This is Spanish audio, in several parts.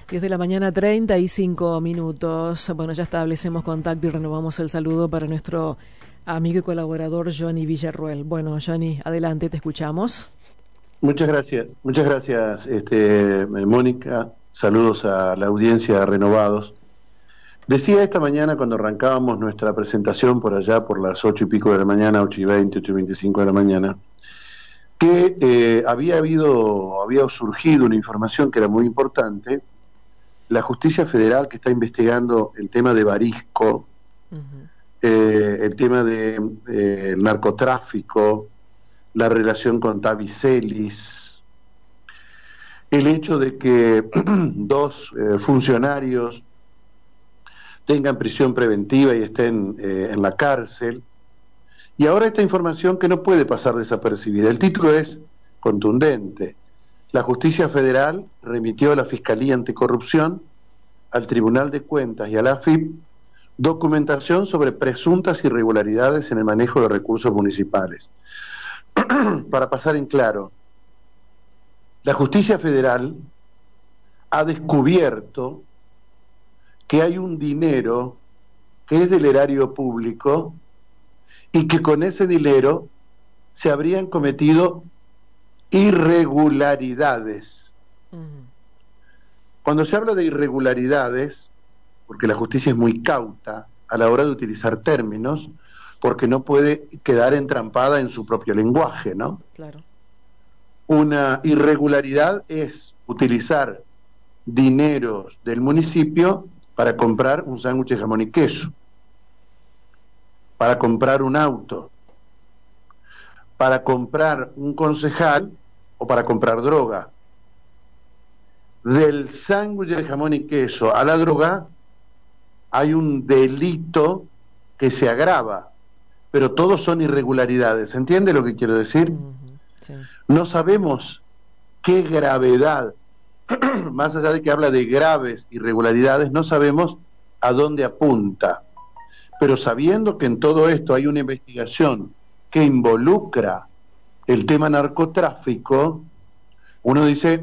10 de la mañana, 35 minutos. Bueno, ya establecemos contacto y renovamos el saludo para nuestro amigo y colaborador Johnny Villarruel. Bueno, Johnny, adelante, te escuchamos. Muchas gracias, Mónica. Saludos a la audiencia Renovados. Decía esta mañana cuando arrancábamos nuestra presentación por allá por las 8 y pico de la mañana, 8:20, 8:25 de la mañana, que había surgido una información que era muy importante. La Justicia Federal, que está investigando el tema de Barisco, el tema de narcotráfico, la relación con Tavicelis, el hecho de que dos funcionarios tengan prisión preventiva y estén en la cárcel, y ahora esta información que no puede pasar desapercibida. El título es contundente. La Justicia Federal remitió a la Fiscalía Anticorrupción, al Tribunal de Cuentas y a la AFIP documentación sobre presuntas irregularidades en el manejo de recursos municipales. Para pasar en claro, la Justicia Federal ha descubierto que hay un dinero que es del erario público y que con ese dinero se habrían cometido irregularidades. Cuando se habla de irregularidades, porque la justicia es muy cauta a la hora de utilizar términos, porque no puede quedar entrampada en su propio lenguaje, ¿no? Claro. Una irregularidad es utilizar dineros del municipio para comprar un sándwich de jamón y queso, para comprar un auto, para comprar un concejal o para comprar droga. Del sándwich de jamón y queso a la droga hay un delito que se agrava, pero todos son irregularidades. ¿Se entiende lo que quiero decir? Sí. No sabemos qué gravedad, más allá de que habla de graves irregularidades, no sabemos a dónde apunta. Pero sabiendo que en todo esto hay una investigación que involucra el tema narcotráfico, uno dice,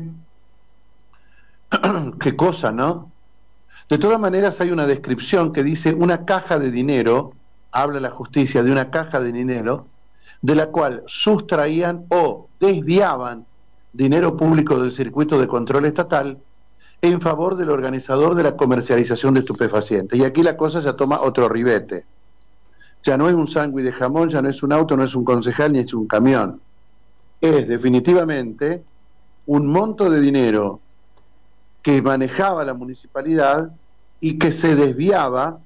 qué cosa, ¿no? De todas maneras hay una descripción que dice una caja de dinero, habla la justicia de una caja de dinero, de la cual sustraían o desviaban dinero público del circuito de control estatal en favor del organizador de la comercialización de estupefacientes. Y aquí la cosa ya toma otro ribete. Ya no es un sándwich de jamón, ya no es un auto, no es un concejal, ni es un camión. Es definitivamente un monto de dinero que manejaba la municipalidad y que se desviaba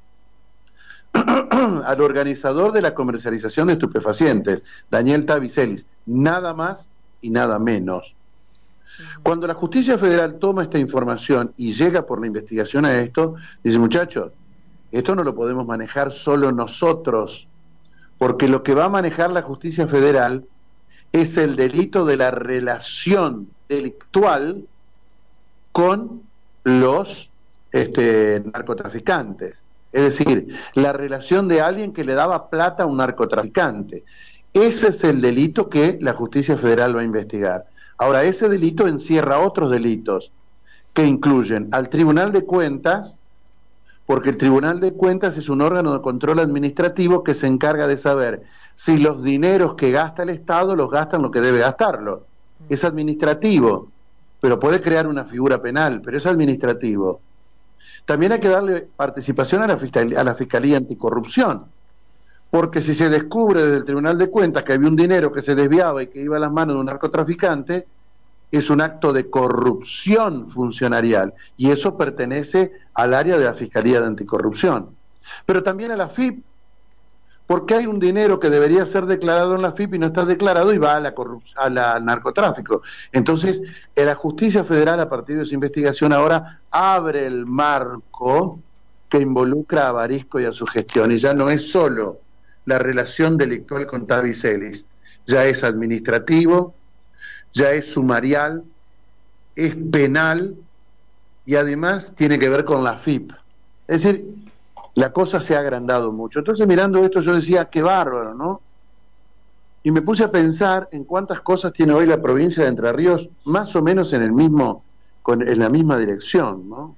al organizador de la comercialización de estupefacientes, Daniel Tavicelis, nada más y nada menos. Cuando la Justicia Federal toma esta información y llega por la investigación a esto, dice, muchachos, esto no lo podemos manejar solo nosotros, porque lo que va a manejar la Justicia Federal es el delito de la relación delictual con los narcotraficantes. Es decir, la relación de alguien que le daba plata a un narcotraficante. Ese es el delito que la Justicia Federal va a investigar. Ahora, ese delito encierra otros delitos que incluyen al Tribunal de Cuentas, porque el Tribunal de Cuentas es un órgano de control administrativo que se encarga de saber si los dineros que gasta el Estado los gastan lo que debe gastarlo. Es administrativo, pero puede crear una figura penal, pero es administrativo. También hay que darle participación a la Fiscalía Anticorrupción, porque si se descubre desde el Tribunal de Cuentas que había un dinero que se desviaba y que iba a las manos de un narcotraficante, es un acto de corrupción funcionarial, y eso pertenece al área de la Fiscalía de Anticorrupción. Pero también a la FIP, porque hay un dinero que debería ser declarado en la FIP y no está declarado y va al narcotráfico. Entonces, la Justicia Federal, a partir de su investigación, ahora abre el marco que involucra a Barisco y a su gestión, y ya no es solo la relación delictual con Tavicelis, ya es administrativo, ya es sumarial, es penal y además tiene que ver con la FIP. Es decir, la cosa se ha agrandado mucho. Entonces, mirando esto, yo decía, qué bárbaro, ¿no? Y me puse a pensar en cuántas cosas tiene hoy la provincia de Entre Ríos, más o menos con en la misma dirección, ¿no?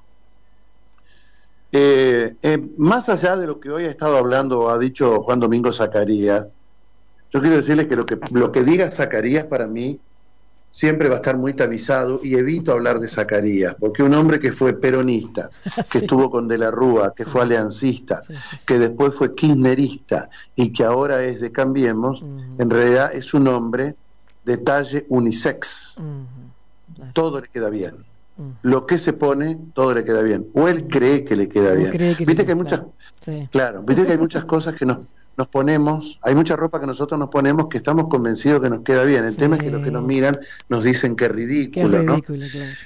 Más allá de lo que hoy ha estado hablando o ha dicho Juan Domingo Zacarías, yo quiero decirles que lo que diga Zacarías para mí siempre va a estar muy tamizado, y evito hablar de Zacarías, porque un hombre que fue peronista, que Sí. estuvo con De la Rúa, que fue aliancista, que después fue kirchnerista y que ahora es de Cambiemos, en realidad es un hombre de talle unisex. Todo le queda bien. Lo que se pone, todo le queda bien. O él cree que le queda bien. Viste que hay muchas, claro, viste que hay muchas cosas que nos ponemos, hay mucha ropa que nosotros nos ponemos que estamos convencidos que nos queda bien. El tema es que los que nos miran nos dicen que es ridículo, ¿no? Claro.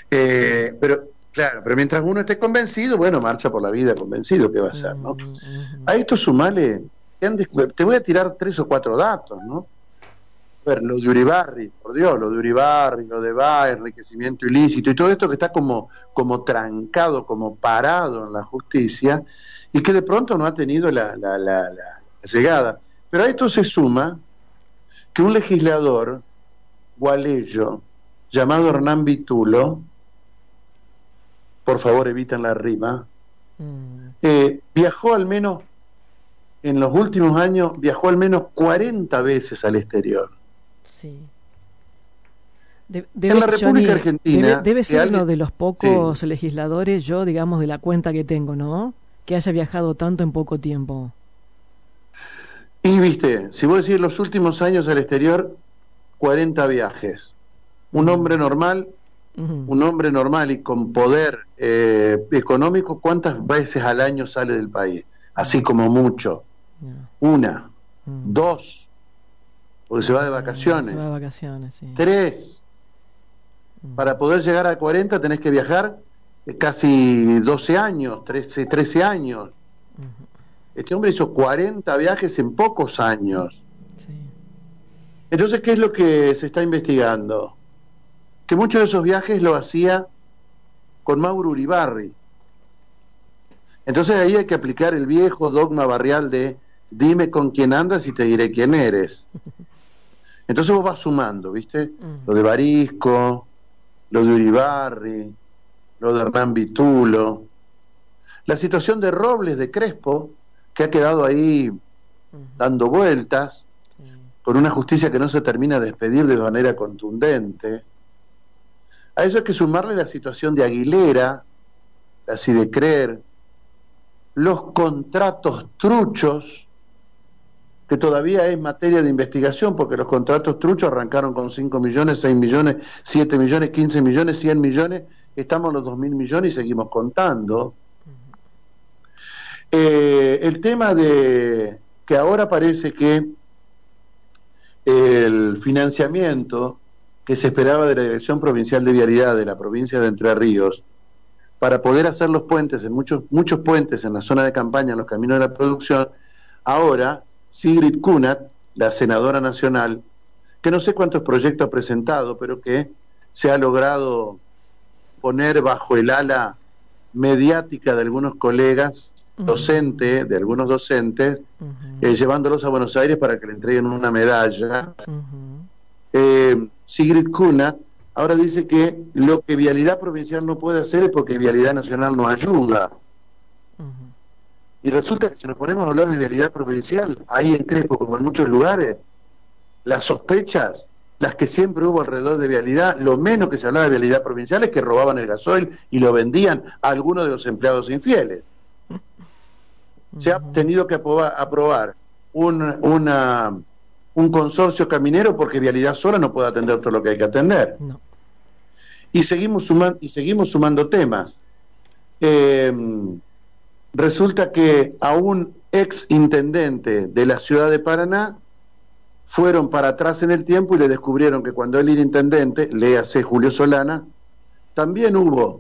Pero mientras uno esté convencido, bueno, marcha por la vida convencido, ¿qué va a hacer, no? A esto sumale, te voy a tirar 3 o 4 datos, ¿no? A ver, lo de Uribarri, por Dios, lo de Uribarri, lo de Baez, enriquecimiento ilícito y todo esto que está como trancado, como parado en la justicia, y que de pronto no ha tenido la llegada. Pero a esto se suma que un legislador gualeyo llamado Hernán Vitulo, por favor eviten la rima, viajó al menos, en los últimos años, viajó al menos 40 veces al exterior. Sí. En la República Argentina debe ser uno de los pocos legisladores, yo digamos de la cuenta que tengo, ¿no?, que haya viajado tanto en poco tiempo. Y viste, si vos decís los últimos años al exterior, 40 viajes. Un hombre normal, un hombre normal y con poder económico, ¿cuántas veces al año sale del país? Así como mucho. 1, 2, porque se va de vacaciones. Se va de vacaciones, sí. 3. Para poder llegar a 40 tenés que viajar casi 12 años, 13 años. Este hombre hizo 40 viajes en pocos años. Sí. Entonces, ¿qué es lo que se está investigando? Que muchos de esos viajes lo hacía con Mauro Uribarri. Entonces ahí hay que aplicar el viejo dogma barrial de dime con quién andas y te diré quién eres. Entonces vos vas sumando, ¿viste? Lo de Barisco, lo de Uribarri, lo de Hernán Vitulo, la situación de Robles, de Crespo, que ha quedado ahí dando vueltas, con una justicia que no se termina de despedir de manera contundente. A eso hay que sumarle la situación de Aguilera, la Sidecrer, los contratos truchos, que todavía es materia de investigación, porque los contratos truchos arrancaron con 5 millones, 6 millones, 7 millones, 15 millones, 100 millones, estamos en los 2.000 millones y seguimos contando. El tema de que ahora parece que el financiamiento que se esperaba de la Dirección Provincial de Vialidad de la provincia de Entre Ríos para poder hacer los puentes, en muchos puentes en la zona de campaña, en los caminos de la producción, ahora Sigrid Kunat, la senadora nacional, que no sé cuántos proyectos ha presentado, pero que se ha logrado poner bajo el ala mediática de algunos colegas, de algunos docentes, llevándolos a Buenos Aires para que le entreguen una medalla. Sigrid Kunat ahora dice que lo que Vialidad Provincial no puede hacer es porque Vialidad Nacional no ayuda. Y resulta que si nos ponemos a hablar de Vialidad Provincial, ahí en Crespo, como en muchos lugares, las sospechas, las que siempre hubo alrededor de Vialidad, lo menos que se hablaba de Vialidad Provincial es que robaban el gasoil y lo vendían a algunos de los empleados infieles. Se ha tenido que aprobar un consorcio caminero porque Vialidad sola no puede atender todo lo que hay que atender. No. Y seguimos sumando temas. Resulta que a un ex intendente de la ciudad de Paraná fueron para atrás en el tiempo y le descubrieron que cuando él era intendente, léase Julio Solana, también hubo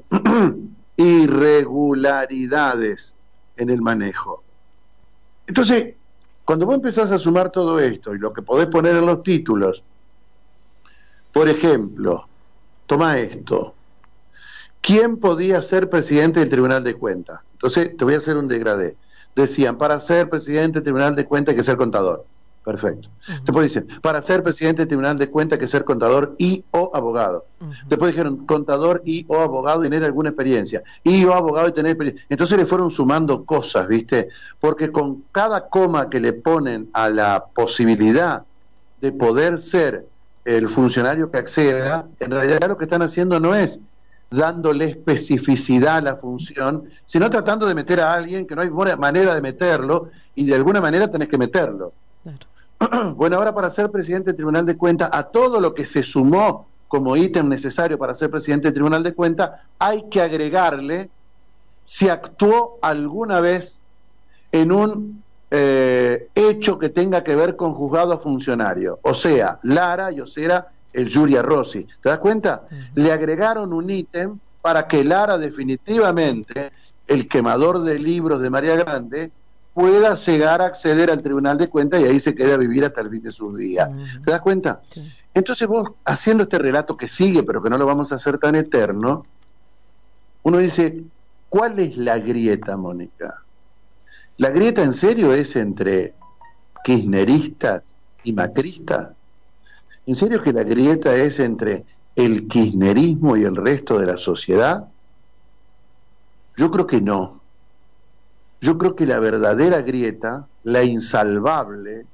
irregularidades en el manejo. Entonces, cuando vos empezás a sumar todo esto y lo que podés poner en los títulos, por ejemplo, toma esto: ¿quién podía ser presidente del Tribunal de Cuentas? Entonces, te voy a hacer un degradé. Decían, para ser presidente del Tribunal de Cuentas hay que ser contador. Perfecto. Después dicen, para ser presidente del Tribunal de Cuentas hay que ser contador y o abogado. Después dijeron, contador y o abogado y tener alguna experiencia. Y o abogado y tener experiencia. Entonces le fueron sumando cosas, ¿viste? Porque con cada coma que le ponen a la posibilidad de poder ser el funcionario que acceda, en realidad lo que están haciendo no es dándole especificidad a la función, sino tratando de meter a alguien que no hay manera de meterlo y de alguna manera tenés que meterlo. Claro. Bueno, ahora para ser presidente del Tribunal de Cuentas, a todo lo que se sumó como ítem necesario para ser presidente del Tribunal de Cuentas, hay que agregarle si actuó alguna vez en un hecho que tenga que ver con juzgado funcionario, o sea, Lara y o sea, el Giulia Rossi. ¿Te das cuenta? Le agregaron un ítem para que Lara definitivamente, el quemador de libros de María Grande, pueda llegar a acceder al Tribunal de Cuentas y ahí se quede a vivir hasta el fin de sus días. ¿Te das cuenta? Sí. Entonces vos, haciendo este relato que sigue, pero que no lo vamos a hacer tan eterno, uno dice, ¿cuál es la grieta, Mónica? ¿La grieta en serio es entre kirchneristas y macristas? ¿En serio que la grieta es entre el kirchnerismo y el resto de la sociedad? Yo creo que no. Yo creo que la verdadera grieta, la insalvable,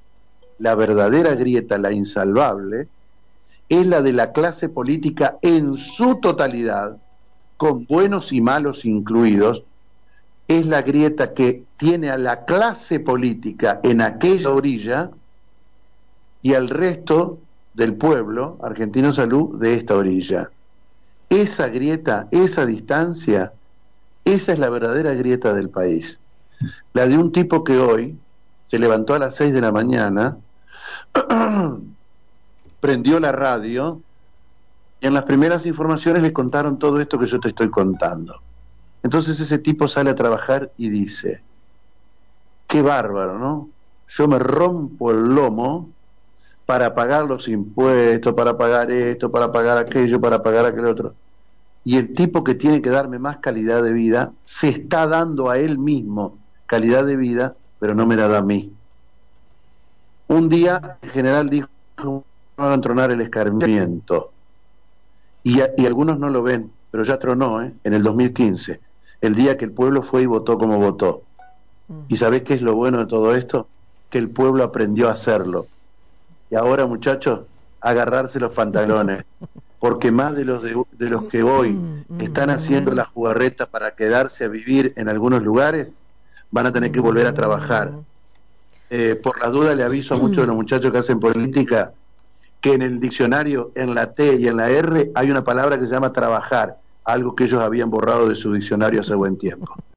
es la de la clase política en su totalidad, con buenos y malos incluidos, es la grieta que tiene a la clase política en aquella orilla y al resto del pueblo, Argentino Salud, de esta orilla. Esa grieta, esa distancia, esa es la verdadera grieta del país. La de un tipo que hoy se levantó a las 6 de la mañana, prendió la radio y en las primeras informaciones le contaron todo esto que yo te estoy contando. Entonces ese tipo sale a trabajar y dice, qué bárbaro, ¿no? Yo me rompo el lomo para pagar los impuestos, para pagar esto, para pagar aquello, para pagar aquel otro. Y el tipo que tiene que darme más calidad de vida, se está dando a él mismo calidad de vida, pero no me la da a mí. Un día el general dijo, van a tronar el escarmiento. Y algunos no lo ven, pero ya tronó, en el 2015, el día que el pueblo fue y votó como votó. ¿Y sabés qué es lo bueno de todo esto? Que el pueblo aprendió a hacerlo. Y ahora, muchachos, agarrarse los pantalones, porque más de los que hoy están haciendo la jugarreta para quedarse a vivir en algunos lugares, van a tener que volver a trabajar. Por la duda le aviso a muchos de los muchachos que hacen política que en el diccionario, en la T y en la R, hay una palabra que se llama trabajar, algo que ellos habían borrado de su diccionario hace buen tiempo.